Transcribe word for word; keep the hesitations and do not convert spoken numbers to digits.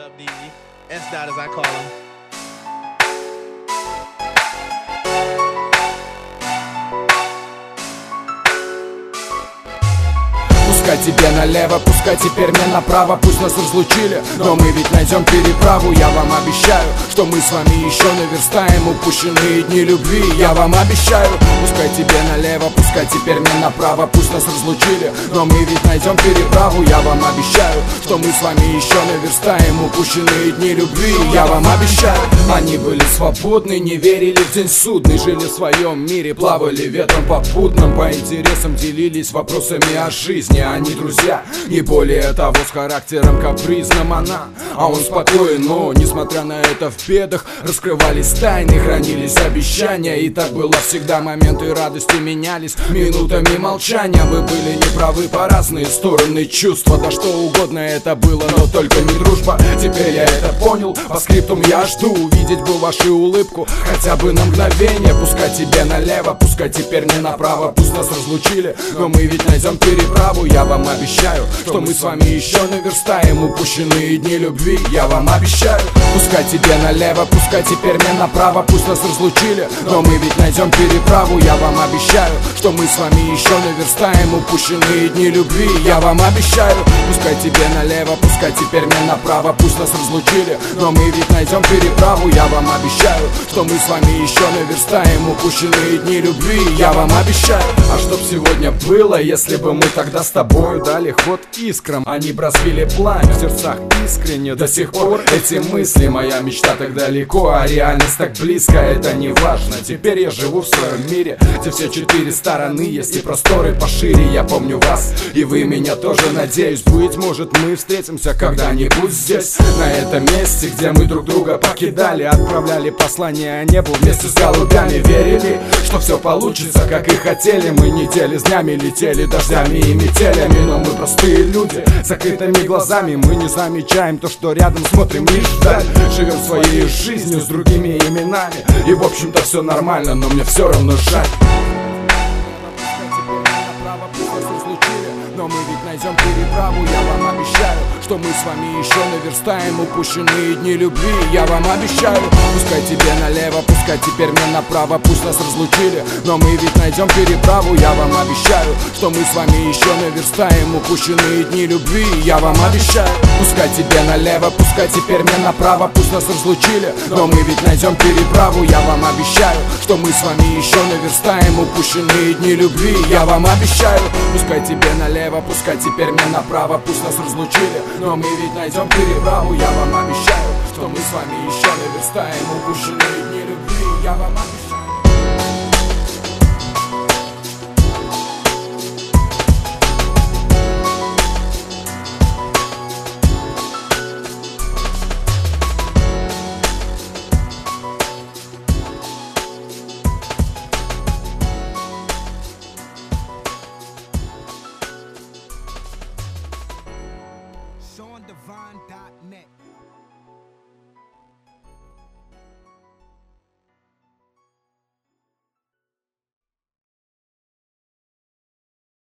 up, D Z? S Dot as I call him. Пускай тебе налево, пускай теперь мне направо. Пусть нас разлучили, но мы ведь найдем переправу. Я вам обещаю, что мы с вами еще наверстаем упущенные дни любви. Я вам обещаю, пускай тебе налево, пускай теперь мне направо. Пусть нас разлучили, но мы ведь найдем переправу. Я вам обещаю, что мы с вами еще наверстаем упущенные дни любви. Я вам обещаю. Они были свободны, не верили в день судный, жили в своем мире, плавали ветром попутным, по интересам делились вопросами о жизни. Они друзья, не более того, с характером капризным она, а он спокоен, но, несмотря на это, в бедах раскрывались тайны, хранились обещания. И так было всегда, моменты радости менялись минутами молчания. Вы были неправы по разные стороны чувства, да что угодно это было, но только не дружба. Теперь я это понял, по скриптум я жду увидеть бы вашу улыбку хотя бы на мгновение. Пускай тебе налево, пускай теперь не направо. Пусть нас разлучили, но мы ведь найдем переправу. Я вам обещаю, что мы с вами еще наверстаем упущенные дни любви. Я вам обещаю. Пускай тебе налево, пускай теперь мне направо. Пусть нас разлучили, но мы ведь найдем переправу. Я вам обещаю, что мы с вами еще наверстаем упущенные дни любви. Я вам обещаю. Пускай тебе налево, пускай теперь мне направо. Пусть нас разлучили, но мы ведь найдем переправу. Я вам обещаю, что мы с вами еще наверстаем упущенные дни любви. Я вам обещаю. А чтоб сегодня было, если бы мы тогда с тобою дали ход искрам, они б развили пламя в сердцах искренне. До сих пор эти мысли, моя мечта так далеко, а реальность так близко, это не важно. Теперь я живу в своем мире, где все четыре стороны есть и просторы пошире. Я помню вас, и вы меня тоже, надеюсь. Быть может, мы встретимся когда-нибудь здесь, на этом месте, где мы друг друга покидали, отправляли послания небу вместе с голубями. Верили, что все получится, как и хотели. Мы недели с днями летели дождями и метелями, но мы простые люди, с закрытыми глазами. Мы не замечаем то, что рядом, смотрим лишь вдаль. Живем своей жизнью с другими именами, и в общем-то все нормально, но мне все равно жаль. Но мы ведь найдем переправу. Я вам обещаю, что мы с вами еще наверстаем упущенные дни любви. Я вам обещаю. Пускай тебе налево, пускай теперь мне направо. Пусть нас разлучили, но мы ведь найдем переправу. Я вам обещаю, что мы с вами еще наверстаем упущенные дни любви. Я вам обещаю. Пускай тебе налево, пускай теперь мне направо. Пусть нас разлучили, но мы ведь найдем переправу. Я вам обещаю, что мы с вами еще наверстаем упущенные дни любви. Я вам обещаю. Пускай тебе налево, пускай теперь мне направо. Пусть нас разлучили, но мы ведь найдем переправу. Я вам обещаю, что мы с вами еще наверстаем упущенные дни любви. Я вам обещаю. Sean Divine dot net